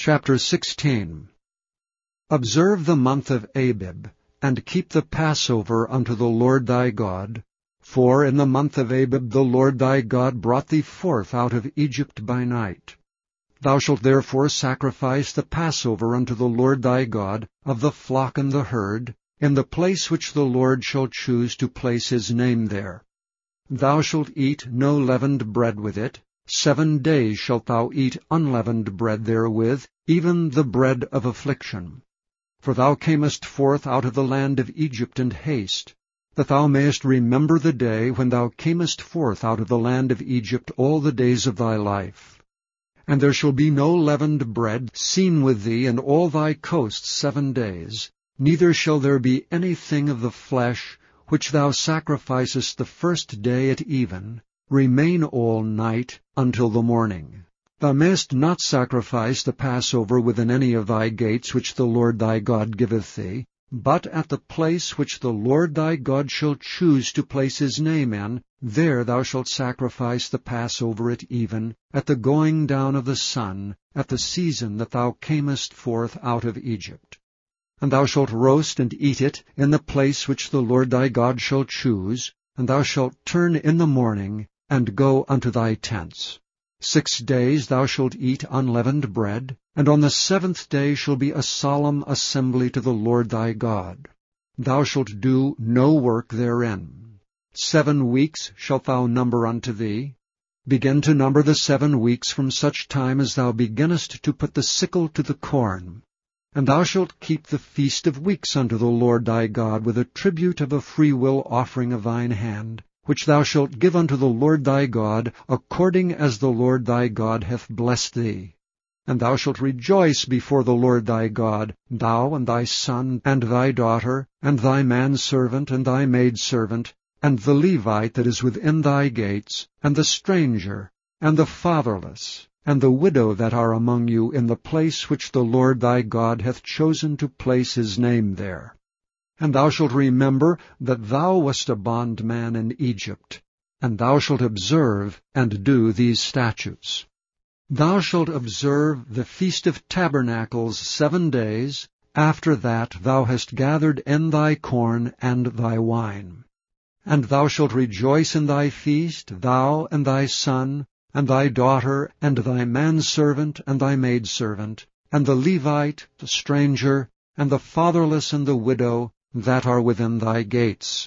Chapter 16. Observe the month of Abib, and keep the Passover unto the Lord thy God. For in the month of Abib the Lord thy God brought thee forth out of Egypt by night. Thou shalt therefore sacrifice the Passover unto the Lord thy God of the flock and the herd, in the place which the Lord shall choose to place his name there. Thou shalt eat no leavened bread with it. 7 days shalt thou eat unleavened bread therewith, even the bread of affliction. For thou camest forth out of the land of Egypt in haste, that thou mayest remember the day when thou camest forth out of the land of Egypt all the days of thy life. And there shall be no leavened bread seen with thee in all thy coasts 7 days, neither shall there be anything of the flesh which thou sacrificest the first day at even, remain all night until the morning. Thou mayest not sacrifice the Passover within any of thy gates which the Lord thy God giveth thee, but at the place which the Lord thy God shall choose to place his name in, there thou shalt sacrifice the Passover at even, at the going down of the sun, at the season that thou camest forth out of Egypt. And thou shalt roast and eat it in the place which the Lord thy God shall choose, and thou shalt turn in the morning, and go unto thy tents. 6 days thou shalt eat unleavened bread, and on the 7th day shall be a solemn assembly to the Lord thy God. Thou shalt do no work therein. 7 weeks shalt thou number unto thee. Begin to number the 7 weeks from such time as thou beginnest to put the sickle to the corn. And thou shalt keep the feast of weeks unto the Lord thy God with a tribute of a freewill offering of thine hand, which thou shalt give unto the Lord thy God, according as the Lord thy God hath blessed thee. And thou shalt rejoice before the Lord thy God, thou and thy son, and thy daughter, and thy manservant, and thy maidservant, and the Levite that is within thy gates, and the stranger, and the fatherless, and the widow that are among you in the place which the Lord thy God hath chosen to place his name there. And thou shalt remember that thou wast a bondman in Egypt, and thou shalt observe and do these statutes. Thou shalt observe the Feast of Tabernacles 7 days, after that thou hast gathered in thy corn and thy wine. And thou shalt rejoice in thy feast, thou and thy son, and thy daughter, and thy manservant, and thy maidservant, and the Levite, the stranger, and the fatherless and the widow, that are within thy gates.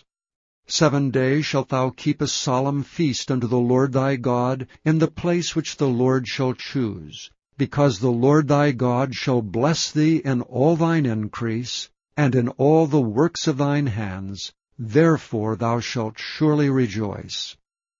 7 days shalt thou keep a solemn feast unto the Lord thy God in the place which the Lord shall choose, because the Lord thy God shall bless thee in all thine increase, and in all the works of thine hands, therefore thou shalt surely rejoice.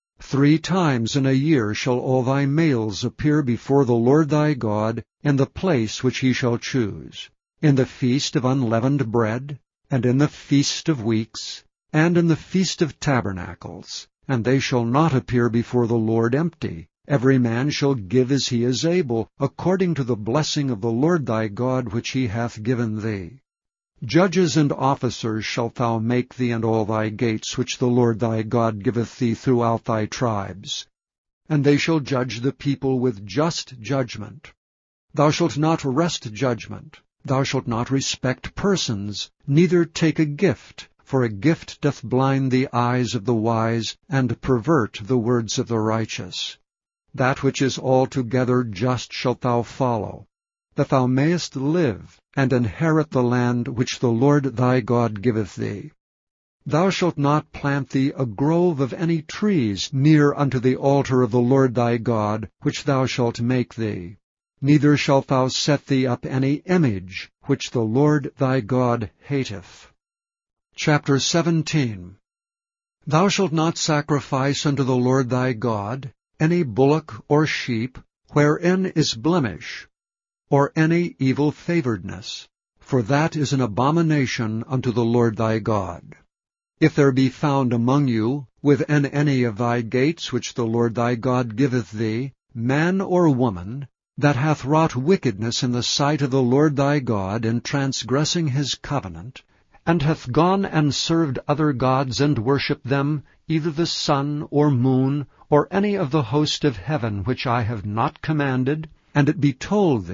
3 times in a year shall all thy males appear before the Lord thy God in the place which he shall choose, in the feast of unleavened bread, and in the feast of weeks, and in the feast of tabernacles, and they shall not appear before the Lord empty. Every man shall give as he is able, according to the blessing of the Lord thy God which he hath given thee. Judges and officers shalt thou make thee in all thy gates which the Lord thy God giveth thee throughout thy tribes. And they shall judge the people with just judgment. Thou shalt not wrest judgment. Thou shalt not respect persons, neither take a gift, for a gift doth blind the eyes of the wise, and pervert the words of the righteous. That which is altogether just shalt thou follow, that thou mayest live, and inherit the land which the Lord thy God giveth thee. Thou shalt not plant thee a grove of any trees near unto the altar of the Lord thy God, which thou shalt make thee. Neither shalt thou set thee up any image, which the Lord thy God hateth. Chapter 17. Thou shalt not sacrifice unto the Lord thy God any bullock or sheep, wherein is blemish, or any evil-favoredness, for that is an abomination unto the Lord thy God. If there be found among you, within any of thy gates which the Lord thy God giveth thee, man or woman, that hath wrought wickedness in the sight of the Lord thy God in transgressing his covenant, and hath gone and served other gods and worshipped them, either the sun or moon, or any of the host of heaven which I have not commanded, and it be told thee,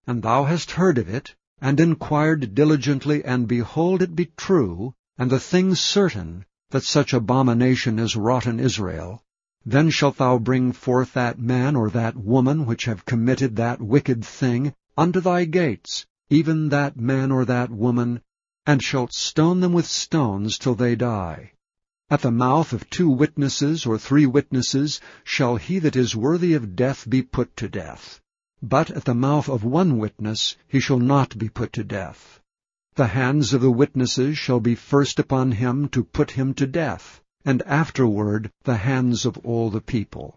and thou hast heard of it, and inquired diligently, and behold, it be true, and the thing certain, that such abomination is wrought in Israel, then shalt thou bring forth that man or that woman which have committed that wicked thing unto thy gates, even that man or that woman, and shalt stone them with stones till they die. At the mouth of 2 witnesses or 3 witnesses shall he that is worthy of death be put to death. But at the mouth of 1 witness he shall not be put to death. The hands of the witnesses shall be first upon him to put him to death, and afterward the hands of all the people.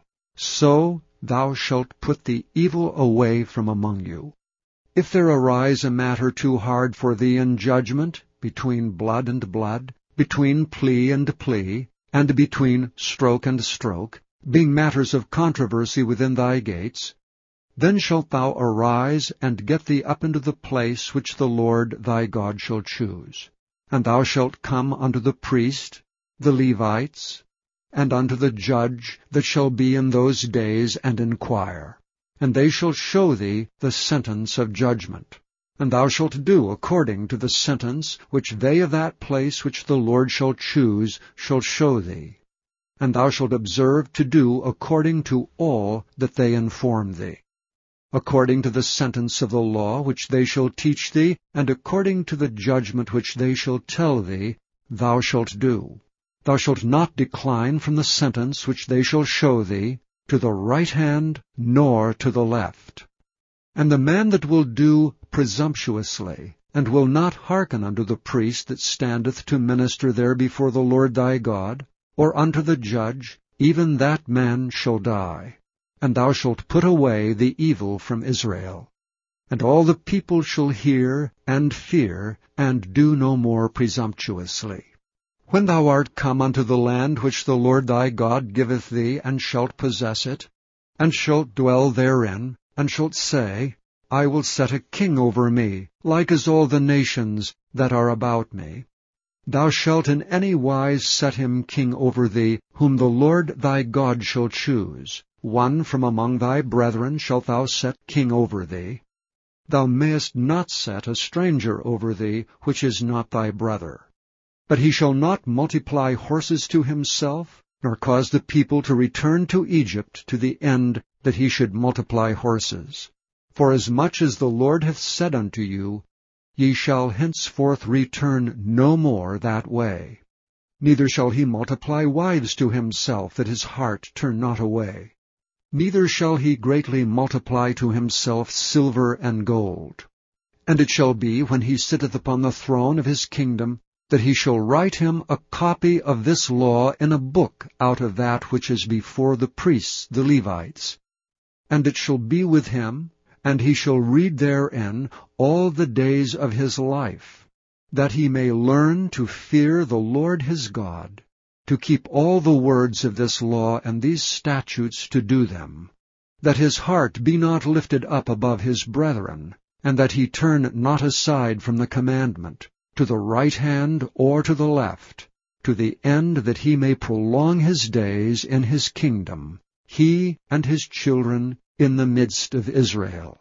So thou shalt put the evil away from among you. If there arise a matter too hard for thee in judgment, between blood and blood, between plea and plea, and between stroke and stroke, being matters of controversy within thy gates, then shalt thou arise and get thee up into the place which the Lord thy God shall choose. And thou shalt come unto the priest, the Levites, and unto the judge that shall be in those days, and inquire. And they shall show thee the sentence of judgment. And thou shalt do according to the sentence which they of that place which the Lord shall choose shall show thee. And thou shalt observe to do according to all that they inform thee, according to the sentence of the law which they shall teach thee, and according to the judgment which they shall tell thee, thou shalt do. Thou shalt not decline from the sentence which they shall show thee, to the right hand nor to the left. And the man that will do presumptuously, and will not hearken unto the priest that standeth to minister there before the Lord thy God, or unto the judge, even that man shall die. And thou shalt put away the evil from Israel. And all the people shall hear and fear, and do no more presumptuously. When thou art come unto the land which the Lord thy God giveth thee, and shalt possess it, and shalt dwell therein, and shalt say, I will set a king over me, like as all the nations that are about me. Thou shalt in any wise set him king over thee, whom the Lord thy God shall choose. 1 from among thy brethren shalt thou set king over thee. Thou mayest not set a stranger over thee, which is not thy brother. But he shall not multiply horses to himself, nor cause the people to return to Egypt to the end that he should multiply horses. Forasmuch as the Lord hath said unto you, Ye shall henceforth return no more that way. Neither shall he multiply wives to himself, that his heart turn not away. Neither shall he greatly multiply to himself silver and gold. And it shall be, when he sitteth upon the throne of his kingdom, that he shall write him a copy of this law in a book out of that which is before the priests, the Levites. And it shall be with him, and he shall read therein all the days of his life, that he may learn to fear the Lord his God, to keep all the words of this law and these statutes to do them, that his heart be not lifted up above his brethren, and that he turn not aside from the commandment, to the right hand or to the left, to the end that he may prolong his days in his kingdom, he and his children in the midst of Israel.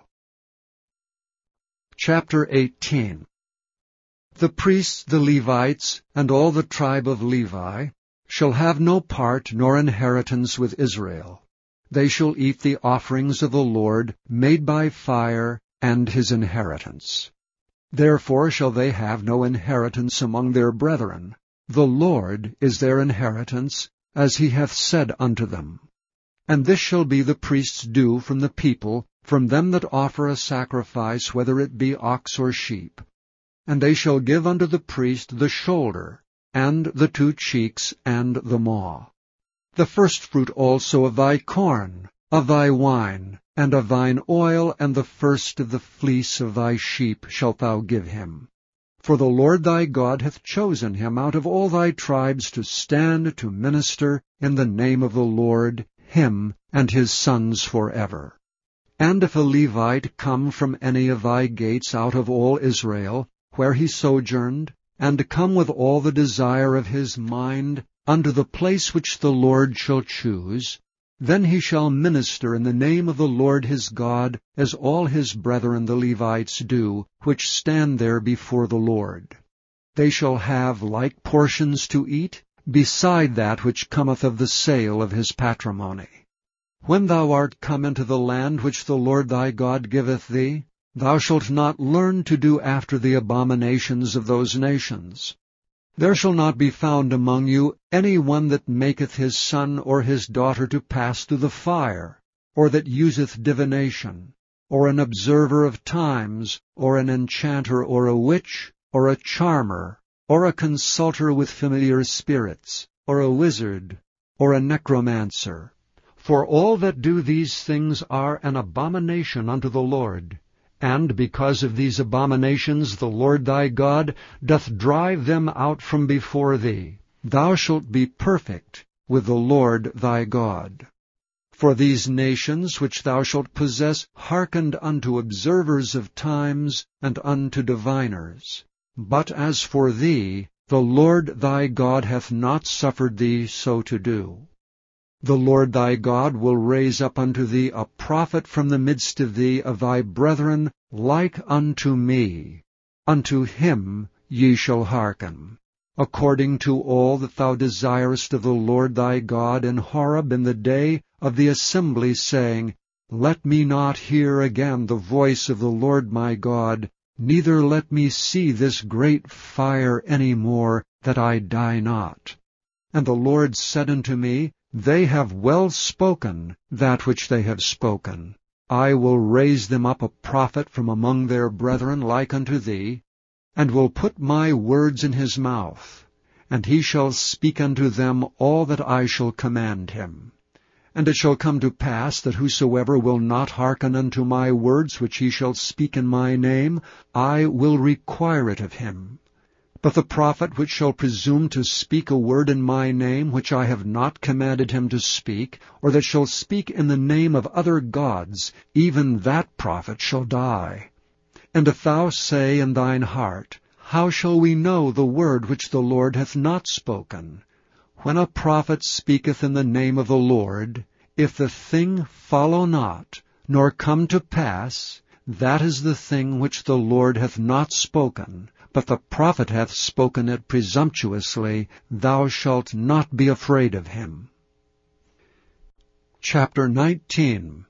Chapter 18. The priests, the Levites, and all the tribe of Levi, shall have no part nor inheritance with Israel. They shall eat the offerings of the Lord made by fire, and his inheritance. Therefore shall they have no inheritance among their brethren. The Lord is their inheritance, as he hath said unto them. And this shall be the priest's due from the people, from them that offer a sacrifice, whether it be ox or sheep. And they shall give unto the priest the shoulder, and the 2 cheeks, and the maw. The firstfruit also of thy corn, of thy wine, and of thine oil, and the first of the fleece of thy sheep shalt thou give him. For the Lord thy God hath chosen him out of all thy tribes to stand to minister in the name of the Lord, him and his sons forever. And if a Levite come from any of thy gates out of all Israel, where he sojourned, and come with all the desire of his mind unto the place which the Lord shall choose, Then he shall minister in the name of the Lord his God, as all his brethren the Levites do, which stand there before the Lord. They shall have like portions to eat, beside that which cometh of the sale of his patrimony. When thou art come into the land which the Lord thy God giveth thee, thou shalt not learn to do after the abominations of those nations. There shall not be found among you any one that maketh his son or his daughter to pass through the fire, or that useth divination, or an observer of times, or an enchanter, or a witch, or a charmer, or a consulter with familiar spirits, or a wizard, or a necromancer. For all that do these things are an abomination unto the Lord. And because of these abominations the Lord thy God doth drive them out from before thee. Thou shalt be perfect with the Lord thy God. For these nations which thou shalt possess hearkened unto observers of times and unto diviners. But as for thee, the Lord thy God hath not suffered thee so to do. The Lord thy God will raise up unto thee a prophet from the midst of thee of thy brethren, like unto me. Unto him ye shall hearken, according to all that thou desirest of the Lord thy God in Horeb in the day of the assembly, saying, Let me not hear again the voice of the Lord my God, neither let me see this great fire any more, that I die not. And the Lord said unto me, They have well spoken that which they have spoken. I will raise them up a prophet from among their brethren like unto thee, and will put my words in his mouth, and he shall speak unto them all that I shall command him. And it shall come to pass that whosoever will not hearken unto my words which he shall speak in my name, I will require it of him. But the prophet which shall presume to speak a word in my name which I have not commanded him to speak, or that shall speak in the name of other gods, even that prophet shall die. And if thou say in thine heart, How shall we know the word which the Lord hath not spoken? When a prophet speaketh in the name of the Lord, if the thing follow not, nor come to pass, that is the thing which the Lord hath not spoken, but the prophet hath spoken it presumptuously, thou shalt not be afraid of him. Chapter 19.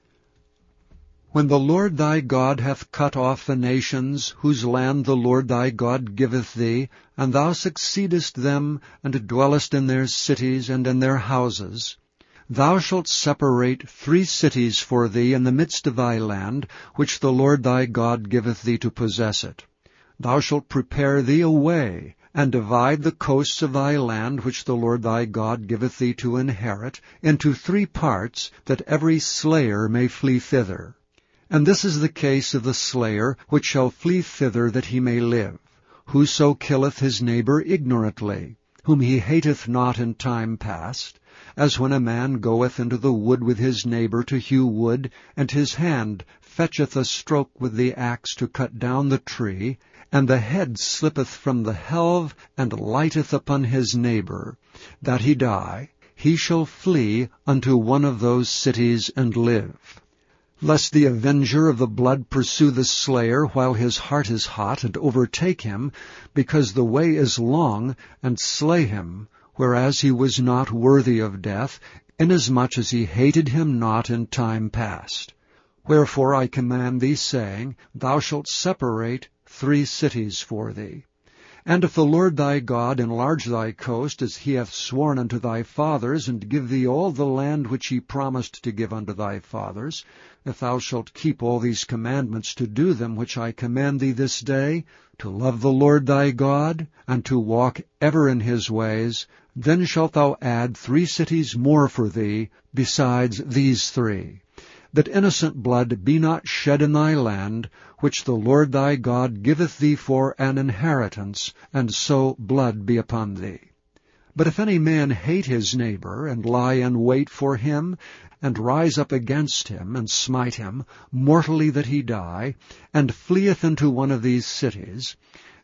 When the Lord thy God hath cut off the nations, whose land the Lord thy God giveth thee, and thou succeedest them, and dwellest in their cities and in their houses, thou shalt separate 3 cities for thee in the midst of thy land, which the Lord thy God giveth thee to possess it. Thou shalt prepare thee a way, and divide the coasts of thy land which the Lord thy God giveth thee to inherit, into 3 parts, that every slayer may flee thither. And this is the case of the slayer, which shall flee thither that he may live. Whoso killeth his neighbor ignorantly, whom he hateth not in time past, as when a man goeth into the wood with his neighbor to hew wood, and his hand fetcheth a stroke with the axe to cut down the tree, and the head slippeth from the helve, and lighteth upon his neighbor, that he die, he shall flee unto one of those cities and live. Lest the avenger of the blood pursue the slayer while his heart is hot, and overtake him, because the way is long, and slay him, whereas he was not worthy of death, inasmuch as he hated him not in time past. Wherefore I command thee, saying, Thou shalt separate 3 cities for thee. And if the Lord thy God enlarge thy coast, as he hath sworn unto thy fathers, and give thee all the land which he promised to give unto thy fathers, if thou shalt keep all these commandments to do them which I command thee this day, to love the Lord thy God, and to walk ever in his ways, then shalt thou add 3 cities more for thee, besides these 3, that innocent blood be not shed in thy land, which the Lord thy God giveth thee for an inheritance, and so blood be upon thee. But if any man hate his neighbor, and lie in wait for him, and rise up against him, and smite him, mortally that he die, and fleeth into one of these cities,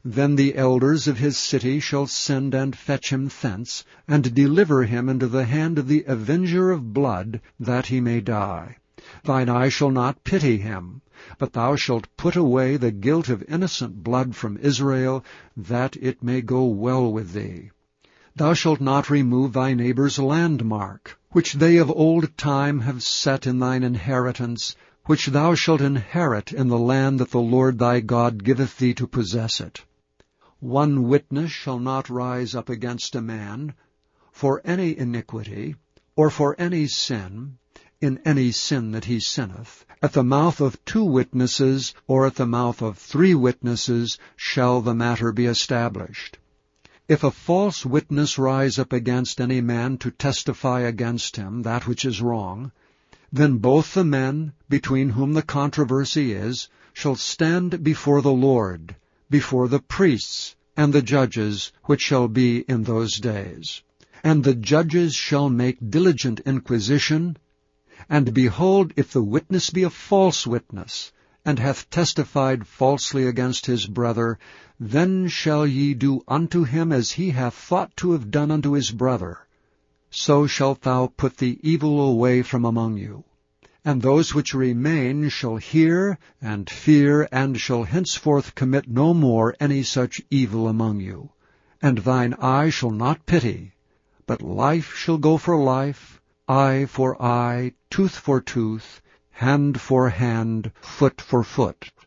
Then the elders of his city shall send and fetch him thence, and deliver him into the hand of the avenger of blood, that he may die. Thine eye shall not pity him, but thou shalt put away the guilt of innocent blood from Israel, that it may go well with thee. Thou shalt not remove thy neighbour's landmark, which they of old time have set in thine inheritance, which thou shalt inherit in the land that the Lord thy God giveth thee to possess it. One witness shall not rise up against a man for any iniquity, or for any sin, in any sin that he sinneth. At the mouth of 2 witnesses, or at the mouth of 3 witnesses, shall the matter be established. If a false witness rise up against any man to testify against him that which is wrong, then both the men, between whom the controversy is, shall stand before the Lord, before the priests and the judges which shall be in those days. And the judges shall make diligent inquisition, and behold, if the witness be a false witness, and hath testified falsely against his brother, then shall ye do unto him as he hath thought to have done unto his brother. So shalt thou put the evil away from among you. And those which remain shall hear and fear, and shall henceforth commit no more any such evil among you. And thine eye shall not pity, but life shall go for life, eye for eye, tooth for tooth, hand for hand, foot for foot.